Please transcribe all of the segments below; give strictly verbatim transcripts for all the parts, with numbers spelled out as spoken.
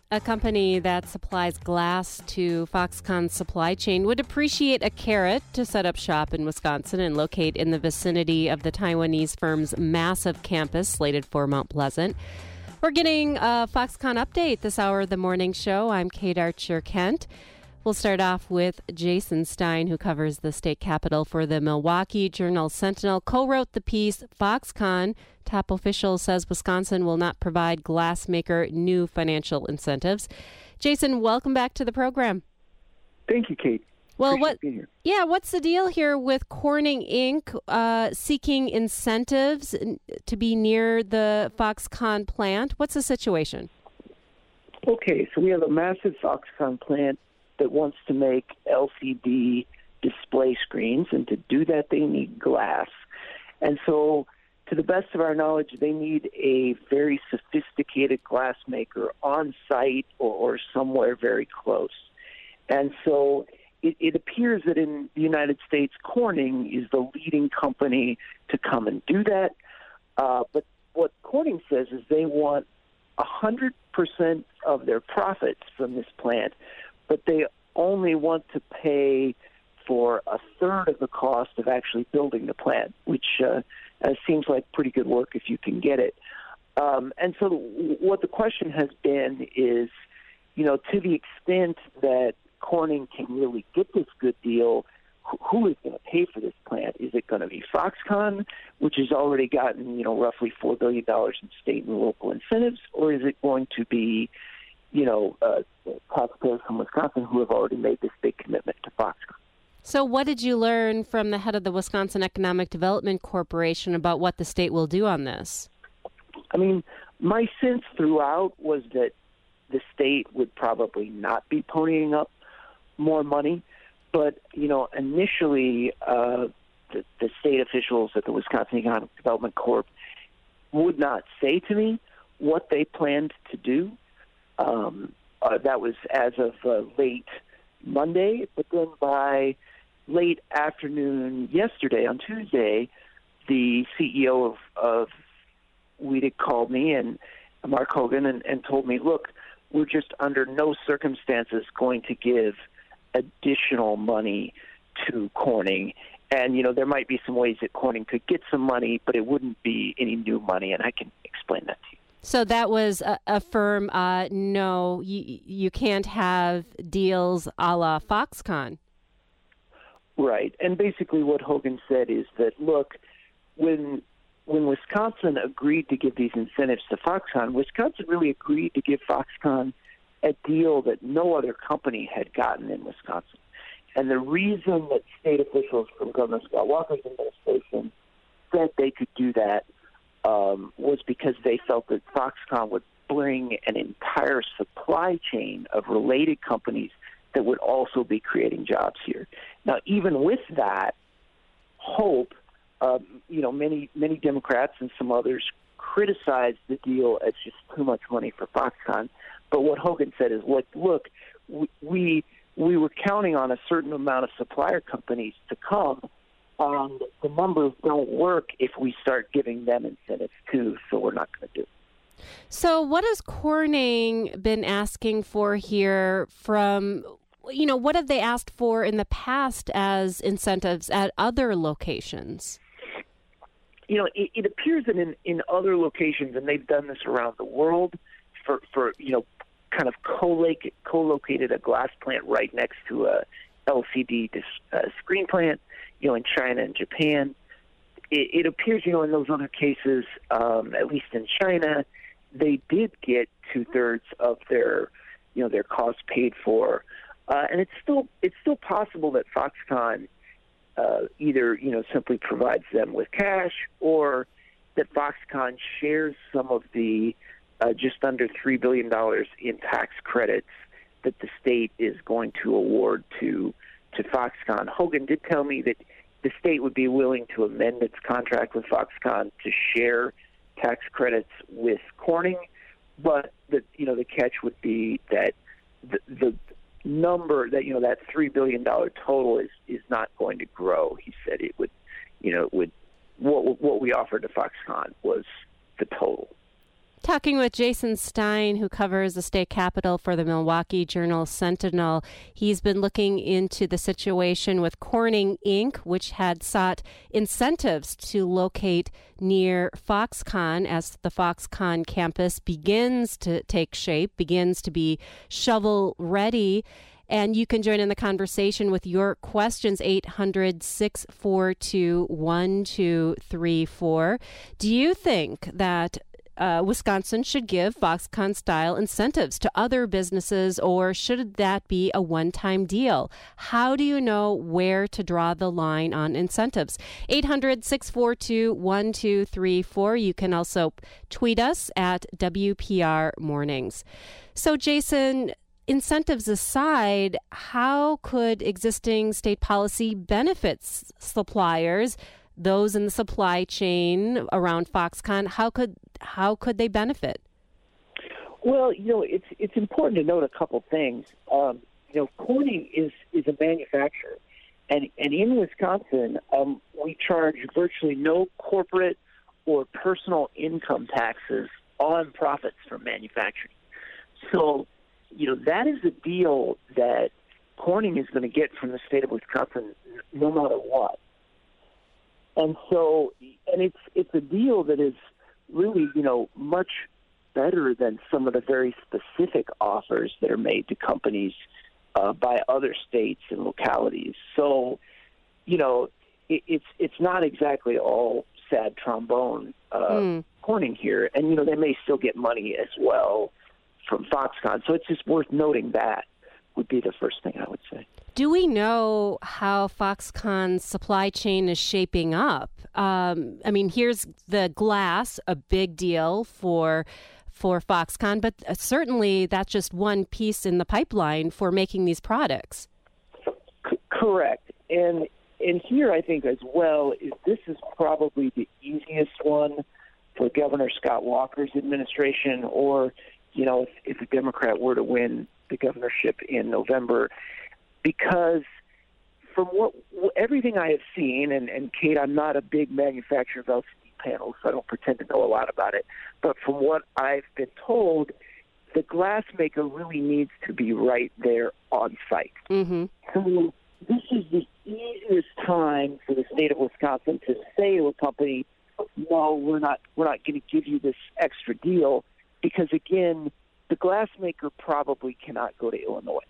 A company that supplies glass to Foxconn's supply chain would appreciate a carrot to set up shop in Wisconsin and locate in the vicinity of the Taiwanese firm's massive campus slated for Mount Pleasant. We're getting a Foxconn update this hour of the morning show. I'm Kate Archer-Kent. We'll start off with Jason Stein, who covers the state capitol for the Milwaukee Journal-Sentinel, co-wrote the piece, Foxconn, top official says Wisconsin will not provide glass maker new financial incentives. Jason, welcome back to the program. Thank you, Kate. Well, Appreciate what? being here. Yeah, what's the deal here with Corning Incorporated uh, seeking incentives to be near the Foxconn plant? What's the situation? Okay, so we have a massive Foxconn plant that wants to make L C D display screens, and to do that they need glass. And so, to the best of our knowledge, they need a very sophisticated glass maker on site or, or somewhere very close. And so it, it appears that in the United States, Corning is the leading company to come and do that. Uh, but what Corning says is they want one hundred percent of their profits from this plant, but they only want to pay for a third of the cost of actually building the plant, which uh, uh, seems like pretty good work if you can get it. Um, and so what the question has been is, you know, to the extent that Corning can really get this good deal, who is going to pay for this plant? Is it going to be Foxconn, which has already gotten, you know, roughly four billion dollars in state and local incentives, or is it going to be, you know, uh, taxpayers from Wisconsin who have already made this big commitment to Foxconn? So what did you learn from the head of the Wisconsin Economic Development Corporation about what the state will do on this? I mean, my sense throughout was that the state would probably not be ponying up more money. But, you know, initially, uh, the, the state officials at the Wisconsin Economic Development Corp would not say to me what they planned to do. Um, uh, that was as of uh, late Monday. But then by late afternoon yesterday, on Tuesday, the C E O of, of WEDC called me, and Mark Hogan, and, and told me, look, we're just under no circumstances going to give additional money to Corning. And, you know, there might be some ways that Corning could get some money, but it wouldn't be any new money, and I can explain that to you. So that was a, a firm, uh, no, you, you can't have deals a la Foxconn. Right. And basically what Hogan said is that, look, when when Wisconsin agreed to give these incentives to Foxconn, Wisconsin really agreed to give Foxconn a deal that no other company had gotten in Wisconsin. And the reason that state officials from Governor Scott Walker's administration said they could do that um, was because they felt that Foxconn would bring an entire supply chain of related companies that would also be creating jobs here. Now, even with that hope, um, you know, many many Democrats and some others criticized the deal as just too much money for Foxconn. But what Hogan said is, look, look, we we were counting on a certain amount of supplier companies to come, and the numbers don't work if we start giving them incentives too, so we're not going to do it. So what has Corning been asking for here from, you know, what have they asked for in the past as incentives at other locations? You know, it, it appears that in, in other locations, and they've done this around the world, for, for you know, kind of co-located, co-located a glass plant right next to a L C D dis, uh, screen plant, you know, in China and Japan. It, it appears, you know, in those other cases, um, at least in China, they did get two-thirds of their, you know, their costs paid for. Uh, and it's still it's still possible that Foxconn uh, either, you know, simply provides them with cash, or that Foxconn shares some of the uh, just under three billion dollars in tax credits that the state is going to award to to Foxconn. Hogan did tell me that the state would be willing to amend its contract with Foxconn to share tax credits with Corning, but the you know the catch would be that the, the number that you know that three billion dollar total is is not going to grow. He said it would, you know, it would what what we offered to Foxconn was the total. Talking with Jason Stein, who covers the state capitol for the Milwaukee Journal-Sentinel. He's been looking into the situation with Corning Incorporated, which had sought incentives to locate near Foxconn as the Foxconn campus begins to take shape, begins to be shovel-ready. And you can join in the conversation with your questions, eight hundred, six four two, one two three four. Do you think that Uh, Wisconsin should give Foxconn-style incentives to other businesses, or should that be a one-time deal? How do you know where to draw the line on incentives? eight hundred, six four two, one two three four. You can also tweet us at W P R Mornings. So, Jason, incentives aside, how could existing state policy benefit suppliers, those in the supply chain around Foxconn? How could how could they benefit? Well, you know, it's it's important to note a couple things. Um, you know, Corning is is a manufacturer, and and in Wisconsin, um, we charge virtually no corporate or personal income taxes on profits from manufacturing. So, you know, that is a deal that Corning is going to get from the state of Wisconsin no matter what. And so, and it's it's a deal that is really, you know, much better than some of the very specific offers that are made to companies uh, by other states and localities. So, you know, it, it's it's not exactly all sad trombone uh, mm. Corning here, and you know they may still get money as well from Foxconn. So it's just worth noting that would be the first thing I would say. Do we know how Foxconn's supply chain is shaping up? Um, I mean, here's the glass, a big deal for for Foxconn, but certainly that's just one piece in the pipeline for making these products. C- correct. And and here I think as well is this is probably the easiest one for Governor Scott Walker's administration, or, you know, if, if a Democrat were to win the governorship in November. Because from what everything I have seen, and, and Kate, I'm not a big manufacturer of L C D panels, so I don't pretend to know a lot about it. But from what I've been told, the glass maker really needs to be right there on site. Mm-hmm. So this is the easiest time for the state of Wisconsin to say to a company, "No, we're not. We're not going to give you this extra deal," because again, the glass maker probably cannot go to Illinois.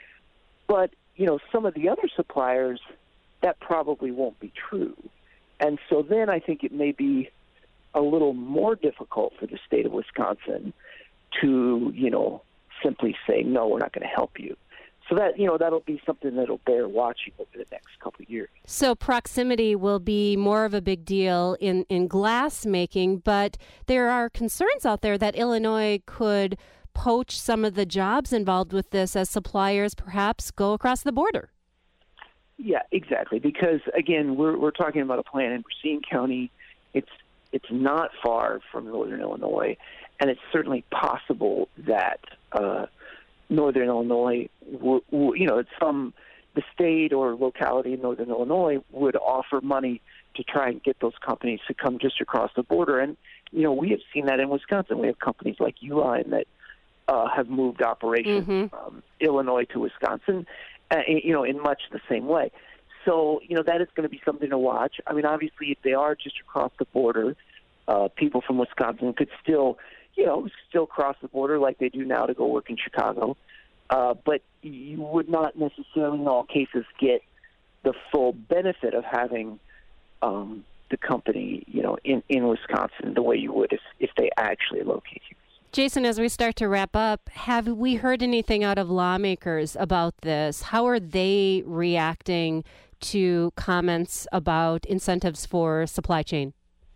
But you know, some of the other suppliers, that probably won't be true. And so then I think it may be a little more difficult for the state of Wisconsin to, you know, simply say, no, we're not going to help you. So that, you know, that'll be something that'll bear watching over the next couple of years. So proximity will be more of a big deal in, in glass making, but there are concerns out there that Illinois could poach some of the jobs involved with this as suppliers perhaps go across the border. Yeah, exactly. Because again, we're we're talking about a plant in Racine County. It's it's not far from northern Illinois, and it's certainly possible that uh, northern Illinois, w- w- you know, some the state or locality in northern Illinois would offer money to try and get those companies to come just across the border. And you know, we have seen that in Wisconsin. We have companies like Uline that Uh, have moved operations mm-hmm. from Illinois to Wisconsin, uh, you know, in much the same way. So, you know, that is going to be something to watch. I mean, obviously, if they are just across the border, uh, people from Wisconsin could still, you know, still cross the border like they do now to go work in Chicago. Uh, but you would not necessarily in all cases get the full benefit of having um, the company, you know, in, in Wisconsin the way you would if, if they actually locate you. Jason, as we start to wrap up, have we heard anything out of lawmakers about this? How are they reacting to comments about incentives for supply chain?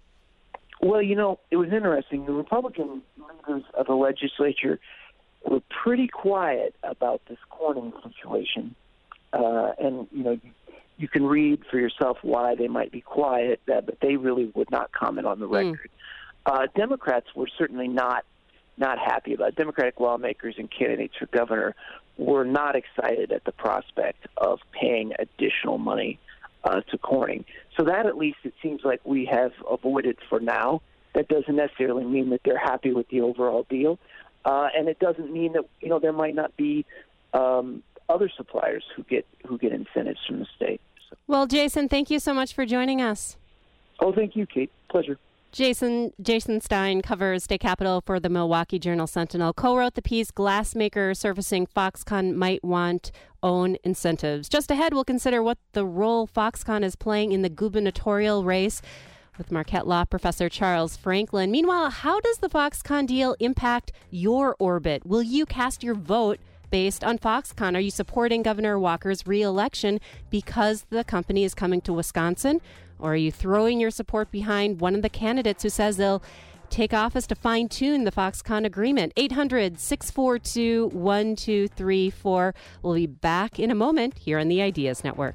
Well, you know, it was interesting. The Republican members of the legislature were pretty quiet about this Corning situation. Uh, and, you know, you, you can read for yourself why they might be quiet, uh, but they really would not comment on the record. Mm. Uh, Democrats were certainly not not happy about it. Democratic lawmakers and candidates for governor were not excited at the prospect of paying additional money uh, to Corning. So that at least it seems like we have avoided for now. that doesn't necessarily mean that they're happy with the overall deal. Uh, and it doesn't mean that, you know, there might not be um, other suppliers who get who get incentives from the state. So. Well, Jason, thank you so much for joining us. Oh, thank you, Kate. Pleasure. Jason Jason Stein covers state capitol for the Milwaukee Journal-Sentinel, co-wrote the piece, Glassmaker Surfacing Foxconn Might Want Own Incentives. Just ahead, we'll consider what the role Foxconn is playing in the gubernatorial race with Marquette Law Professor Charles Franklin. Meanwhile, how does the Foxconn deal impact your orbit? Will you cast your vote based on Foxconn? Are you supporting Governor Walker's re-election because the company is coming to Wisconsin? Or are you throwing your support behind one of the candidates who says they'll take office to fine-tune the Foxconn agreement? eight hundred, six four two, one two three four. We'll be back in a moment here on the Ideas Network.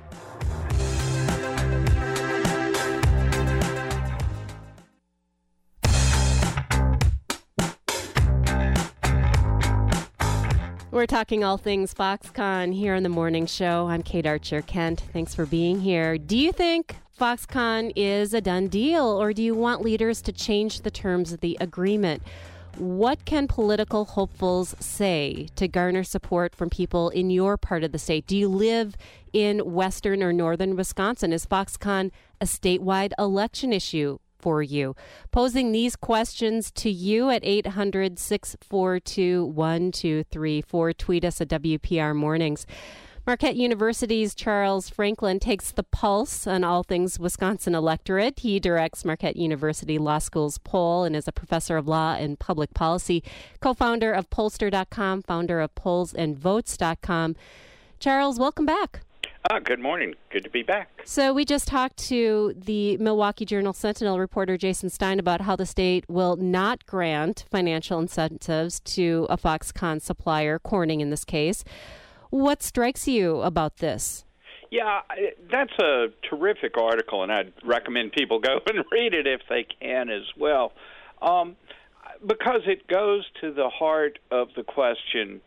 We're talking all things Foxconn here on the morning show. I'm Kate Archer-Kent. Thanks for being here. Do you think Foxconn is a done deal, or do you want leaders to change the terms of the agreement? What can political hopefuls say to garner support from people in your part of the state? Do you live in western or northern Wisconsin? Is Foxconn a statewide election issue for you? Posing these questions to you at eight hundred, six four two, one two three four. Tweet us at W P R Mornings. Marquette University's Charles Franklin takes the pulse on all things Wisconsin electorate. He directs Marquette University Law School's poll and is a professor of law and public policy, co-founder of pollster dot com, founder of polls and votes dot com. Charles, welcome back. Uh, good morning. Good to be back. So we just talked to the Milwaukee Journal-Sentinel reporter Jason Stein about how the state will not grant financial incentives to a Foxconn supplier, Corning in this case. What strikes you about this? Yeah, that's a terrific article, and I'd recommend people go and read it if they can as well, um, because it goes to the heart of the question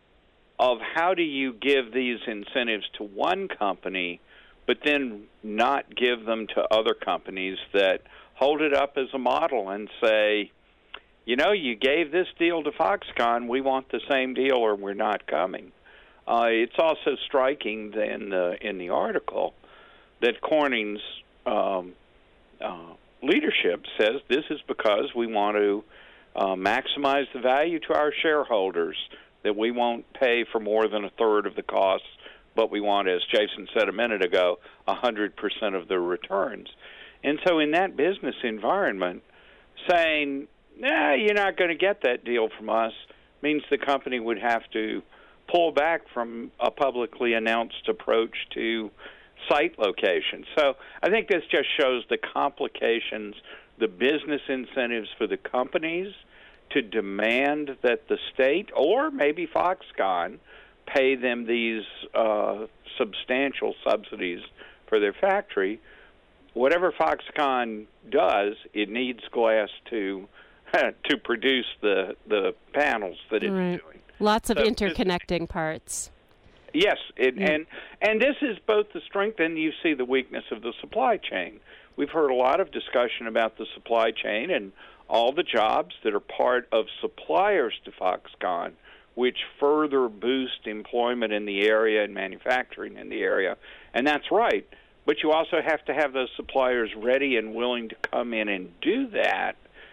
of how do you give these incentives to one company, but then not give them to other companies that hold it up as a model and say, you know, you gave this deal to Foxconn, we want the same deal or we're not coming. Uh, it's also striking in the, in the article that Corning's um, uh, leadership says this is because we want to uh, maximize the value to our shareholders, that we won't pay for more than a third of the costs, but we want, as Jason said a minute ago, one hundred percent of the returns. And so in that business environment, saying, nah, you're not going to get that deal from us, means the company would have to pull back from a publicly announced approach to site location. So I think this just shows the complications, the business incentives for the companies to demand that the state or maybe Foxconn pay them these uh, substantial subsidies for their factory. Whatever Foxconn does, it needs glass to to produce the the panels that it's right. doing. Lots of so interconnecting this, parts. Yes, it, mm. and and this is both the strength and you see the weakness of the supply chain. We've heard a lot of discussion about the supply chain and all the jobs that are part of suppliers to Foxconn, which further boost employment in the area and manufacturing in the area. And that's right. But you also have to have those suppliers ready and willing to come in and do that.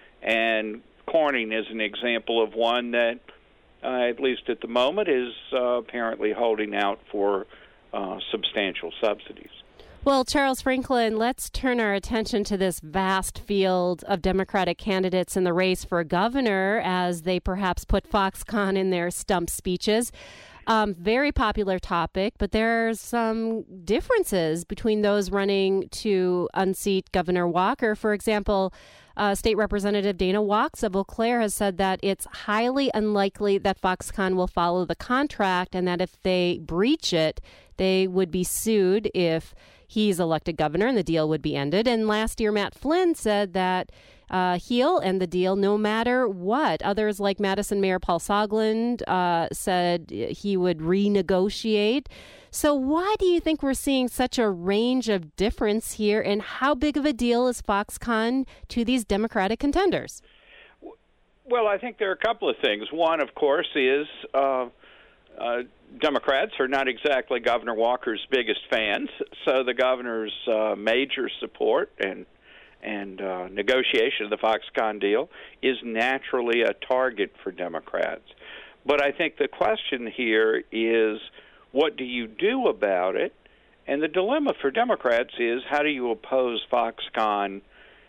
And Corning is an example of one that, uh, at least at the moment, is uh, apparently holding out for uh, substantial subsidies. Well, Charles Franklin, let's turn our attention to this vast field of Democratic candidates in the race for governor as they perhaps put Foxconn in their stump speeches. Um, very popular topic, but there are some differences between those running to unseat Governor Walker. For example, uh, State Representative Dana Wachs of Eau Claire has said that it's highly unlikely that Foxconn will follow the contract and that if they breach it, they would be sued if he's elected governor and the deal would be ended. And last year, Matt Flynn said that uh, he'll end the deal no matter what. Others, like Madison Mayor Paul Soglin, uh, said he would renegotiate. So why do you think we're seeing such a range of difference here, and how big of a deal is Foxconn to these Democratic contenders? Well, I think there are a couple of things. One, of course, is uh, uh, Democrats are not exactly Governor Walker's biggest fans, so the governor's uh, major support and and uh, negotiation of the Foxconn deal is naturally a target for Democrats. But I think the question here is, what do you do about it? And the dilemma for Democrats is, how do you oppose Foxconn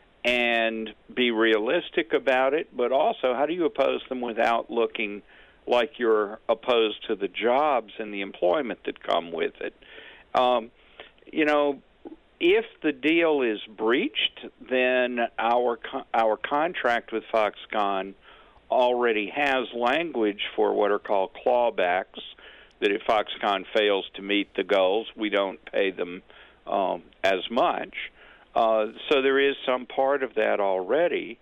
and be realistic about it, but also how do you oppose them without looking like you're opposed to the jobs and the employment that come with it? Um, you know, if the deal is breached, then our co- our contract with Foxconn already has language for what are called clawbacks, that if Foxconn fails to meet the goals, we don't pay them um, as much. Uh, so there is some part of that already.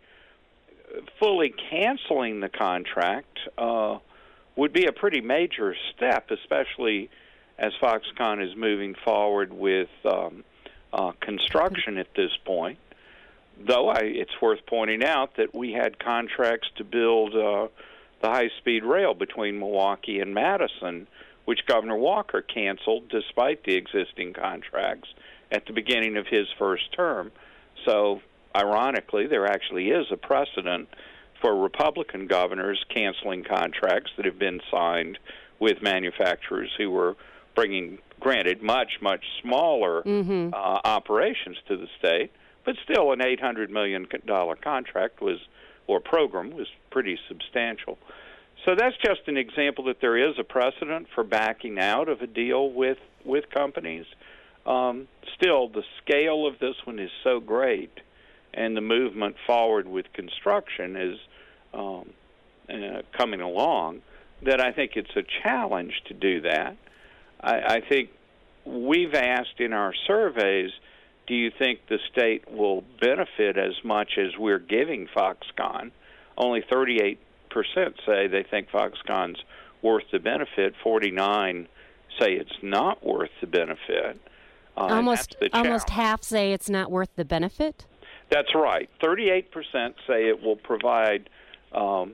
Fully canceling the contract uh, would be a pretty major step, especially as Foxconn is moving forward with um, uh, construction at this point. Though I, it's worth pointing out that we had contracts to build uh, the high-speed rail between Milwaukee and Madison, which Governor Walker canceled despite the existing contracts at the beginning of his first term. So, ironically, there actually is a precedent for Republican governors canceling contracts that have been signed with manufacturers who were bringing, granted, much, much smaller mm-hmm. uh, operations to the state, but still an eight hundred million dollars contract was, or program was pretty substantial. So that's just an example that there is a precedent for backing out of a deal with, with companies. Um, still, the scale of this one is so great, and the movement forward with construction is um, uh, coming along, that I think it's a challenge to do that. I, I think we've asked in our surveys, do you think the state will benefit as much as we're giving Foxconn? Only thirty-eight percent say they think Foxconn's worth the benefit. forty-nine say it's not worth the benefit. Uh, almost almost half say it's not worth the benefit? That's right. thirty-eight percent say it will provide um,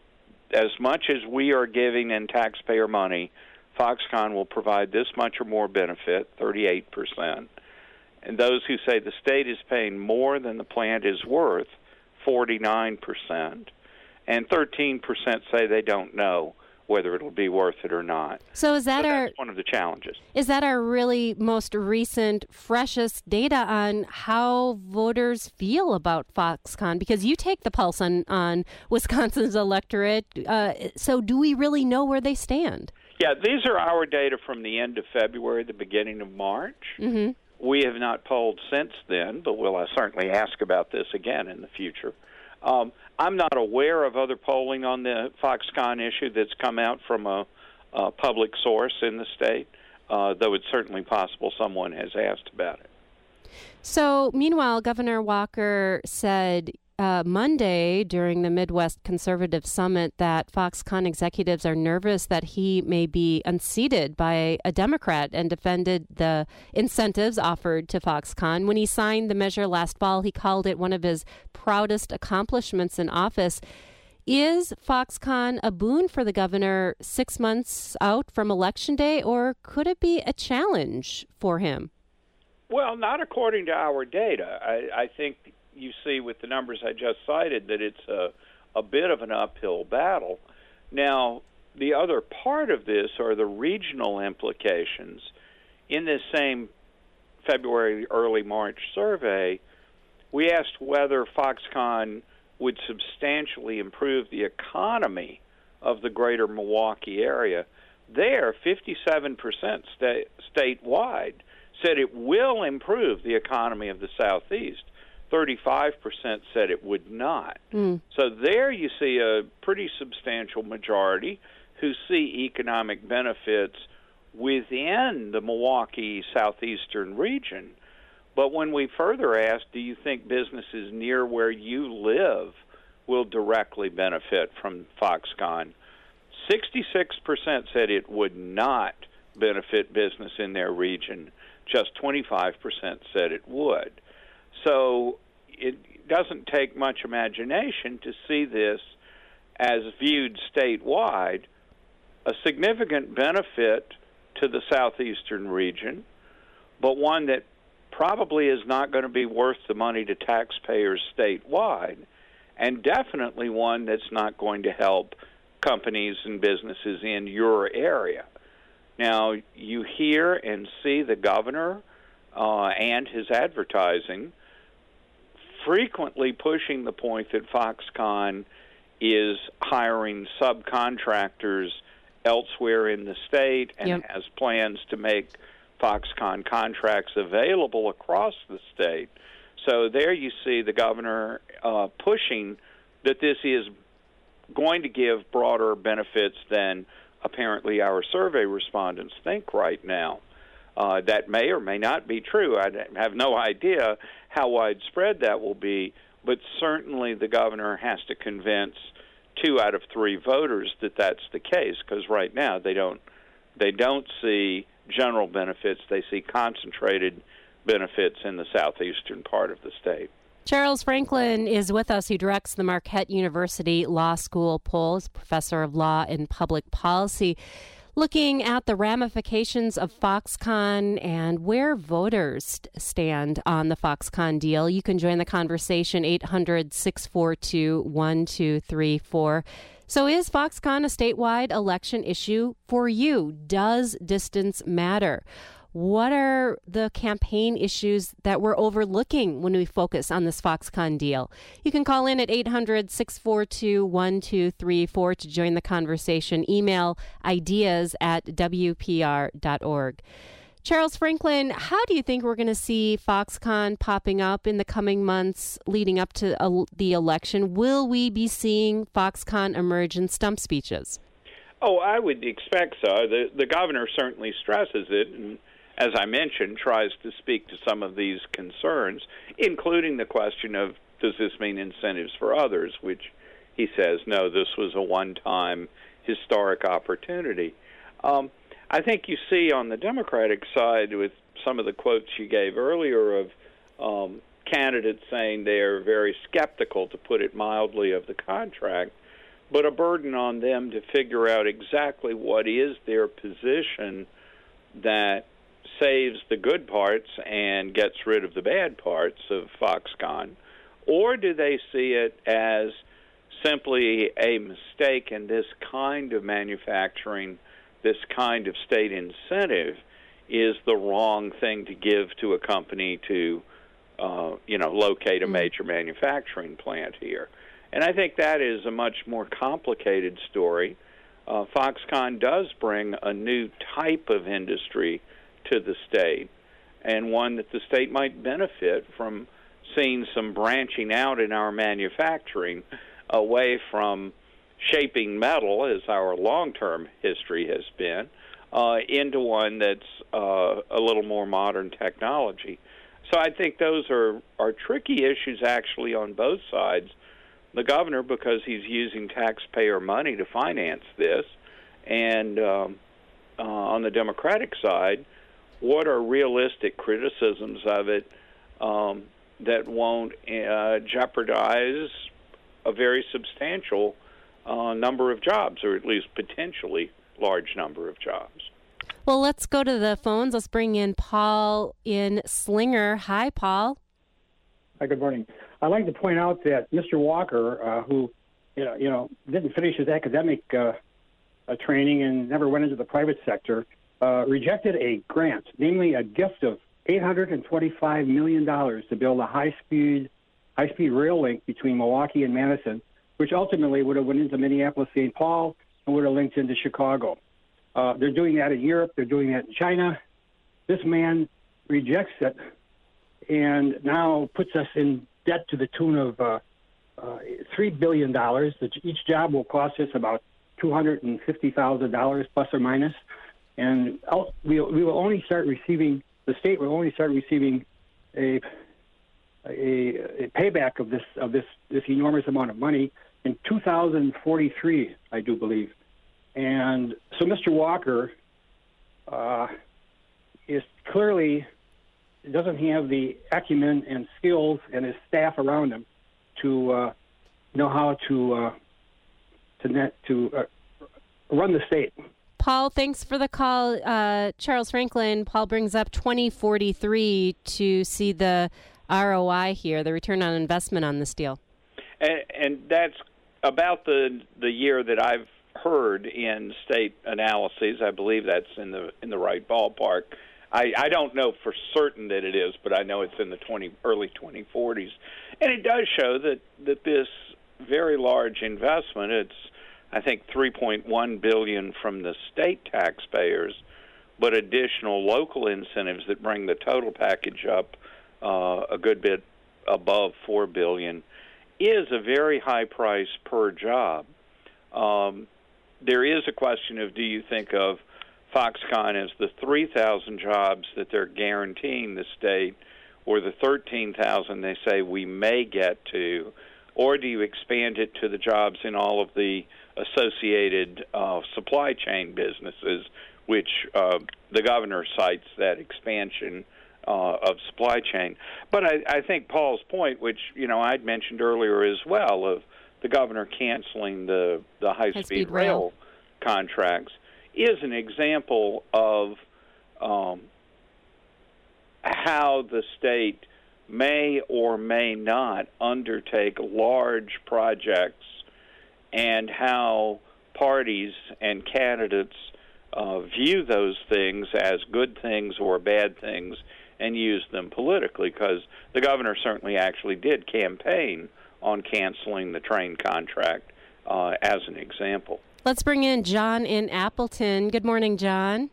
as much as we are giving in taxpayer money. Foxconn will provide this much or more benefit, thirty-eight percent. And those who say the state is paying more than the plant is worth, forty-nine percent. And thirteen percent say they don't know whether it'll be worth it or not. So is that so our that's one of the challenges? Is that our really most recent, freshest data on how voters feel about Foxconn? Because you take the pulse on, on Wisconsin's electorate. Uh, so do we really know where they stand? Yeah, these are our data from the end of February, the beginning of March. Mm-hmm. We have not polled since then, but we'll uh, certainly ask about this again in the future. Um, I'm not aware of other polling on the Foxconn issue that's come out from a, a public source in the state, uh, though it's certainly possible someone has asked about it. So, meanwhile, Governor Walker said uh, Monday during the Midwest Conservative Summit that Foxconn executives are nervous that he may be unseated by a Democrat, and defended the incentives offered to Foxconn. When he signed the measure last fall, he called it one of his proudest accomplishments in office. Is Foxconn a boon for the governor six months out from Election Day, or could it be a challenge for him? Well, not according to our data. I, I think you see with the numbers I just cited that it's a, a bit of an uphill battle. Now, the other part of this are the regional implications. In this same February, early March survey, we asked whether Foxconn would substantially improve the economy of the greater Milwaukee area. There, fifty-seven percent sta- statewide said it will improve the economy of the Southeast. thirty-five percent said it would not. Mm. So there you see a pretty substantial majority who see economic benefits within the Milwaukee southeastern region. But when we further asked, do you think businesses near where you live will directly benefit from Foxconn, sixty-six percent said it would not benefit business in their region. Just twenty-five percent said it would. So it doesn't take much imagination to see this as viewed statewide, a significant benefit to the southeastern region, but one that probably is not going to be worth the money to taxpayers statewide, and definitely one that's not going to help companies and businesses in your area. Now, you hear and see the governor uh, and his advertising frequently pushing the point that Foxconn is hiring subcontractors elsewhere in the state and yep. has plans to make Foxconn contracts available across the state. So there you see the governor uh, pushing that this is going to give broader benefits than apparently our survey respondents think right now. Uh, that may or may not be true. I have no idea how widespread that will be, but certainly the governor has to convince two out of three voters that that's the case, because right now they don't they don't see general benefits. They see concentrated benefits in the southeastern part of the state. Charles Franklin is with us. He directs the Marquette University Law School polls, professor of law and public policy, looking at the ramifications of Foxconn and where voters stand on the Foxconn deal. You can join the conversation, eight hundred, six four two, one two three four. So is Foxconn a statewide election issue for you? Does distance matter? What are the campaign issues that we're overlooking when we focus on this Foxconn deal? You can call in at eight hundred, six four two, one two three four to join the conversation. Email ideas at w p r dot org. Charles Franklin, how do you think we're going to see Foxconn popping up in the coming months leading up to uh, the election? Will we be seeing Foxconn emerge in stump speeches? Oh, I would expect so. The, the governor certainly stresses it, and as I mentioned, tries to speak to some of these concerns, including the question of, does this mean incentives for others, which he says, no, this was a one-time historic opportunity. Um, I think you see on the Democratic side with some of the quotes you gave earlier of um, candidates saying they're very skeptical, to put it mildly, of the contract, but a burden on them to figure out exactly what is their position that saves the good parts and gets rid of the bad parts of Foxconn? Or do they see it as simply a mistake, and this kind of manufacturing, this kind of state incentive is the wrong thing to give to a company to, uh, you know, locate a major manufacturing plant here? And I think that is a much more complicated story. Uh, Foxconn does bring a new type of industry to the state, and one that the state might benefit from seeing some branching out in our manufacturing away from shaping metal, as our long-term history has been, uh, into one that's uh, a little more modern technology. So I think those are, are tricky issues actually on both sides. The governor, because he's using taxpayer money to finance this, and um, uh, on the Democratic side, what are realistic criticisms of it um, that won't uh, jeopardize a very substantial uh, number of jobs, or at least potentially large number of jobs? Well, let's go to the phones. Let's bring in Paul in Slinger. Hi, Paul. Hi, good morning. I'd like to point out that Mister Walker, uh, who you know, you know, didn't finish his academic uh, uh, training and never went into the private sector, Uh, rejected a grant, namely a gift of eight hundred twenty-five million dollars to build a high-speed high-speed rail link between Milwaukee and Madison, which ultimately would have went into Minneapolis-Saint Paul and would have linked into Chicago. Uh, they're doing that in Europe. They're doing that in China. This man rejects it and now puts us in debt to the tune of uh, uh, three billion dollars. Each job will cost us about two hundred fifty thousand dollars plus or minus. And we we will only start receiving, the state will only start receiving a a, a payback of this of this this enormous amount of money in two thousand forty-three, I do believe. And so Mister Walker uh, is clearly doesn't have the acumen and skills and his staff around him to uh, know how to uh, to net, to uh, run the state. Paul, thanks for the call. Uh, Charles Franklin, Paul brings up twenty forty-three to see the R O I here, the return on investment on this deal. And, and that's about the the year that I've heard in state analyses. I believe that's in the in the right ballpark. I, I don't know for certain that it is, but I know it's in the twenty early twenty forties. And it does show that, that this very large investment, it's, I think, three point one billion dollars from the state taxpayers, but additional local incentives that bring the total package up uh, a good bit above four billion dollars, is a very high price per job. Um, there is a question of, do you think of Foxconn as the three thousand jobs that they're guaranteeing the state, or the thirteen thousand they say we may get to, or do you expand it to the jobs in all of the associated uh, supply chain businesses, which uh, the governor cites that expansion uh, of supply chain. But I, I think Paul's point, which you know I'd mentioned earlier as well, of the governor canceling the, the high-speed, high-speed rail, rail contracts, is an example of um, how the state may or may not undertake large projects, and how parties and candidates uh, view those things as good things or bad things and use them politically, because the governor certainly actually did campaign on canceling the train contract uh, as an example. Let's bring in John in Appleton. Good morning, John.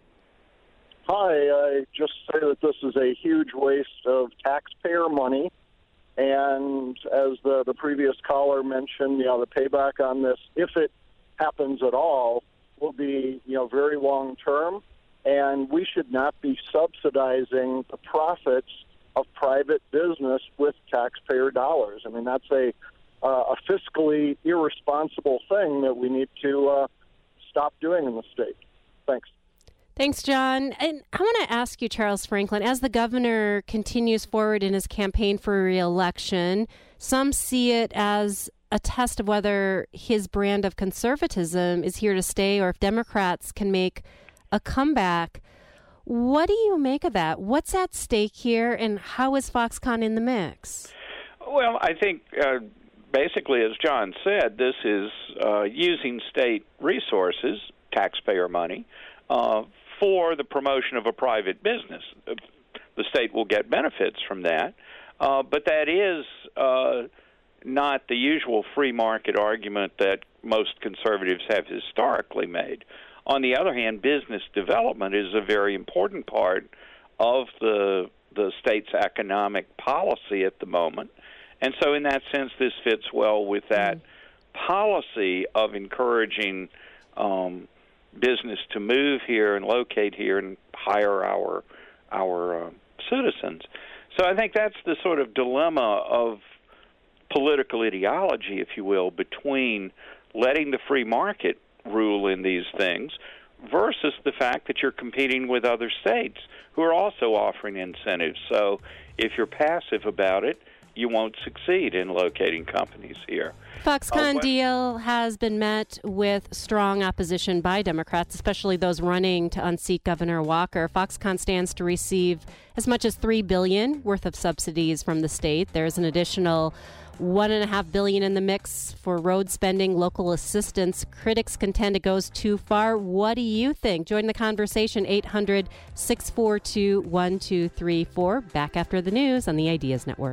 Hi. I just say that this is a huge waste of taxpayer money. And as the, the previous caller mentioned, you know, the payback on this, if it happens at all, will be, you know, very long term. And we should not be subsidizing the profits of private business with taxpayer dollars. I mean, that's a uh, a fiscally irresponsible thing that we need to uh, stop doing in the state. Thanks. Thanks, John. And I want to ask you, Charles Franklin, as the governor continues forward in his campaign for re-election, some see it as a test of whether his brand of conservatism is here to stay, or if Democrats can make a comeback. What do you make of that? What's at stake here, and how is Foxconn in the mix? Well, I think uh, basically, as John said, this is uh, using state resources, taxpayer money, uh, for the promotion of a private business. The state will get benefits from that, uh, but that is uh, not the usual free market argument that most conservatives have historically made. On the other hand, business development is a very important part of the the state's economic policy at the moment. And so in that sense, this fits well with that mm-hmm. policy of encouraging um, business to move here and locate here and hire our our uh, citizens. So I think that's the sort of dilemma of political ideology, if you will, between letting the free market rule in these things versus the fact that you're competing with other states who are also offering incentives. So if you're passive about it, you won't succeed in locating companies here. Foxconn uh, deal has been met with strong opposition by Democrats, especially those running to unseat Governor Walker. Foxconn stands to receive as much as three billion dollars worth of subsidies from the state. There's an additional one and a half billion in the mix for road spending, local assistance. Critics contend it goes too far. What do you think? Join the conversation, eight hundred, six four two, one two three four. Back after the news on the Ideas Network.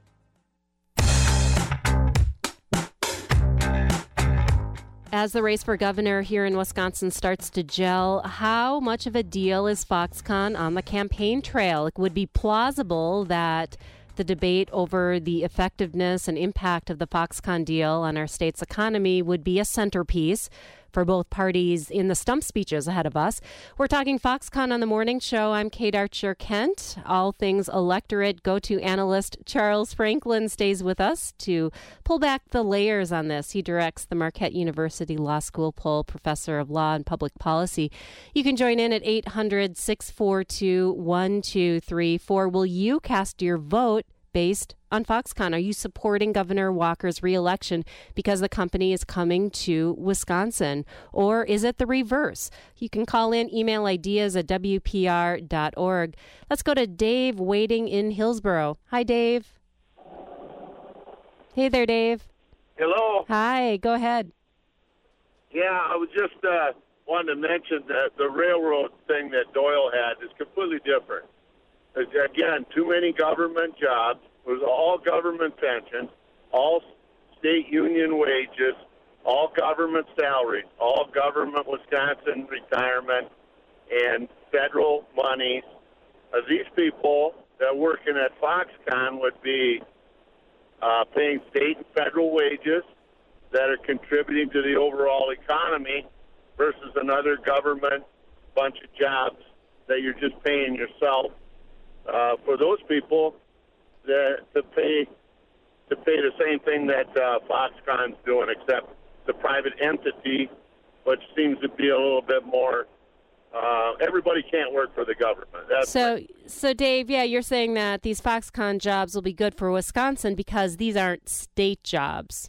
As the race for governor here in Wisconsin starts to gel, how much of a deal is Foxconn on the campaign trail? It would be plausible that the debate over the effectiveness and impact of the Foxconn deal on our state's economy would be a centerpiece for both parties in the stump speeches ahead of us. We're talking Foxconn on the morning show. I'm Kate Archer-Kent. All things electorate go-to analyst Charles Franklin stays with us to pull back the layers on this. He directs the Marquette University Law School poll, professor of law and public policy. You can join in at eight hundred, six four two, one two three four. Will you cast your vote based on Foxconn? Are you supporting Governor Walker's reelection because the company is coming to Wisconsin? Or is it the reverse? You can call in, email ideas at W P R dot org. Let's go to Dave waiting in Hillsboro. Hi, Dave. Hey there, Dave. Hello. Hi, go ahead. Yeah, I was just uh, wanting to mention that the railroad thing that Doyle had is completely different. Again, too many government jobs. It was all government pensions, all state union wages, all government salaries, all government Wisconsin retirement, and federal monies. Uh, these people that are working at Foxconn would be uh, paying state and federal wages that are contributing to the overall economy versus another government bunch of jobs that you're just paying yourself. Uh, for those people that, to pay to pay the same thing that uh, Foxconn's doing, except the private entity, which seems to be a little bit more. Uh, everybody can't work for the government. That's so, right. so Dave, yeah, you're saying that these Foxconn jobs will be good for Wisconsin because these aren't state jobs.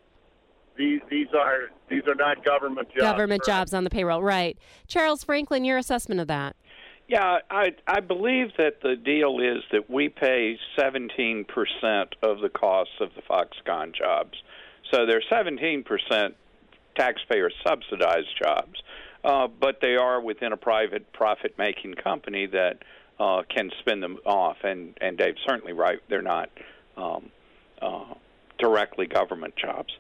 These these are these are not government jobs. Government correct? jobs on the payroll, right? Charles Franklin, your assessment of that. Yeah, I I believe that the deal is that we pay seventeen percent of the costs of the Foxconn jobs. So they're seventeen percent taxpayer subsidized jobs, uh, but they are within a private profit-making company that uh, can spin them off. And, and Dave's certainly right. They're not um, uh, directly government jobs.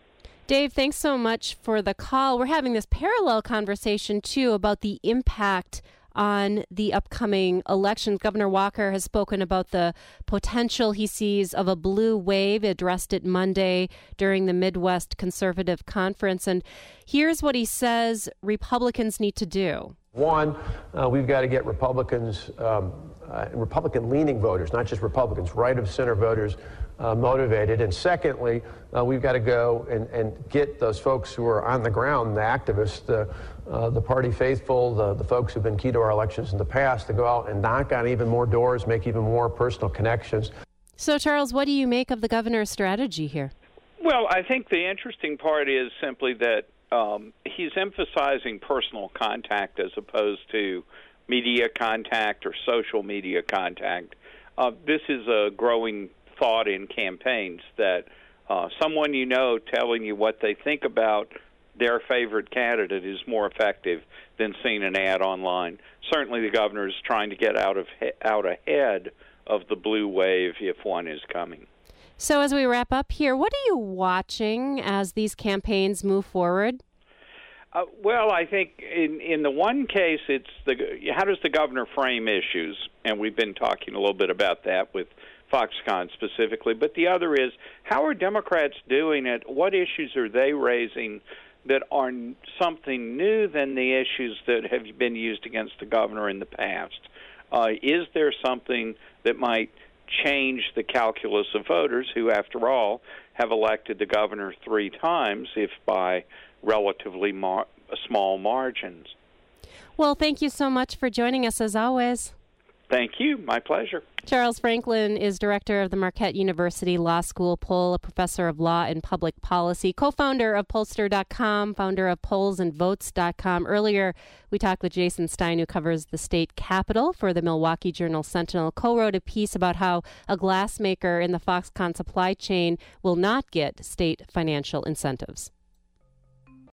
Dave, thanks so much for the call. We're having this parallel conversation, too, about the impact on the upcoming elections. Governor Walker has spoken about the potential he sees of a blue wave, addressed it Monday during the Midwest Conservative Conference. And here's what he says Republicans need to do. One, uh, we've got to get Republicans, um, uh, Republican-leaning voters, not just Republicans, right-of-center voters, uh, motivated. And secondly, uh, we've got to go and, and get those folks who are on the ground, the activists, the, uh, the party faithful, the, the folks who've been key to our elections in the past, to go out and knock on even more doors, make even more personal connections. So, Charles, what do you make of the governor's strategy here? Well, I think the interesting part is simply that um, he's emphasizing personal contact as opposed to media contact or social media contact. Uh, this is a growing thought in campaigns that uh, someone you know telling you what they think about their favorite candidate is more effective than seeing an ad online. Certainly the governor is trying to get out of out ahead of the blue wave if one is coming. So as we wrap up here, what are you watching as these campaigns move forward? Uh, well, I think in, in the one case, it's the how does the governor frame issues? And we've been talking a little bit about that with Foxconn specifically. But the other is, how are Democrats doing it? What issues are they raising that are something new than the issues that have been used against the governor in the past? Uh, is there something that might change the calculus of voters who, after all, have elected the governor three times, if by relatively mar- small margins? Well, thank you so much for joining us, as always. Thank you. My pleasure. Charles Franklin is director of the Marquette University Law School poll, a professor of law and public policy, co-founder of pollster dot com, founder of polls and votes dot com. Earlier, we talked with Jason Stein, who covers the state capitol for the Milwaukee Journal-Sentinel, co-wrote a piece about how a glassmaker in the Foxconn supply chain will not get state financial incentives.